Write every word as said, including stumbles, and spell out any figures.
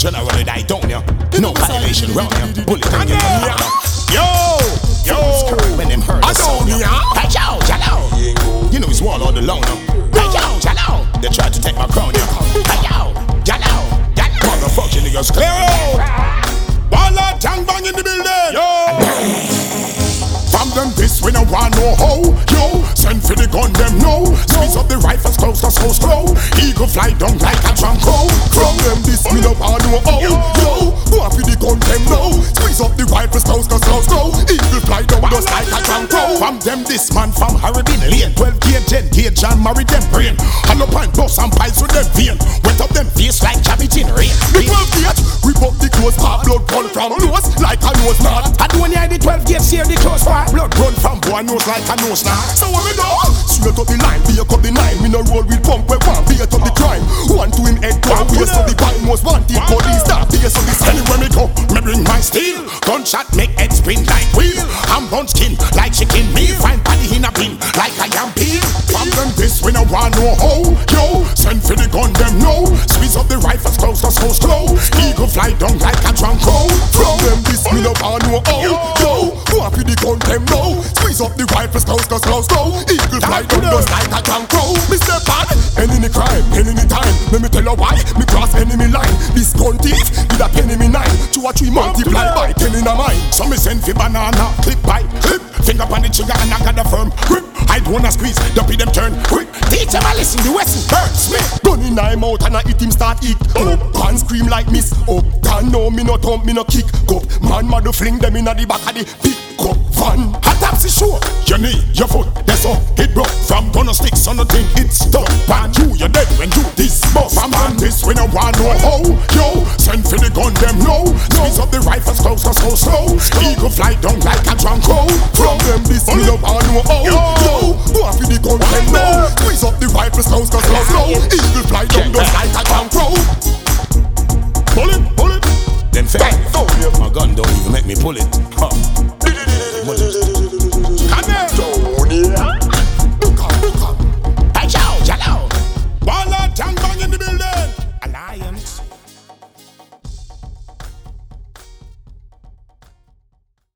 generally die down ya. No violation round ya. Bullet and get ya. Yo, yo. When them heard the sound ya. Hey yo, jello. You know it's wall all alone ya. Hey yo, jello. They tried to take my crown ya. Hey yo, jello, jello. Motherfucking niggas clear out. Ball tang bang in the building. Yo. From them this we no want no how. Yo, send for the gun them no. Squeeze up the rifles close to so slow. Eagle fly down like a drunk crow. From them this we no want no how. Yo, go for the gun them no. Squeeze up the rifles close to so slow. Eagle fly down just like a drunk crow. From them this man from Harrison Lane. Twelve gauge, ten gauge and marry them brain. Hollow pint bust and piles with them vein. Wet up them face like cabbage in rain. The twelve gauge rip up the clothes. Pop blood run from nose like a nose knot. I don't hear the twelve gauge share the clothes part. Blood run from boy nose like a nose now. So what we do? Straight up the line, be up the nine. We no roll with pump, we want be up the crime. One to him head down, we so the bang most wanted. Police start, be so this anywhere we go. Me bring my steel. Gunshot make head spin like wheel. I'm bone skin like chicken meal. Find body in a bin like a yam peel. From them this we no want no how. Yo, send for the gun them no. Squeeze up the rifles close to so slow. Eagle fly down like a drunk crow. From them this we no want no how. Yo, go for the gun them no. Squeeze up the rifles close to slow slow. Eagle fly down just like a drunk crow. Mister Bad, enemy crime, enemy time. Let me tell you why, me cross enemy line. This gun thief with a pen in me nine. Two or three multiply by ten in a mine. So me send for banana, clip by clip. Finger on the trigger and I got the firm grip. I don't wanna squeeze, don't be them turn quick. Teach them I listen, the West burns me. Gun in my mouth and I eat him start eat. Up, can scream like miss. Up, can no me no thump, me no kick. Up, man mother fling them in the back of the pick up van. A taxi show, your knee, your foot, that's all. It broke from gonna sticks on the thing, it's stuck. And you, you're dead when you this bust. From man this we no want no how. Yo, send for the gun them no. Squeeze up the rifles close to so slow. Eagle fly down like a drunk crow. From them this we no want no how. Yo, go for the gun them no. Squeeze up the rifles close to so slow. Eagle fly down just like a drunk crow. Pull it, pull it. Them fair. My gun don't even make me pull it.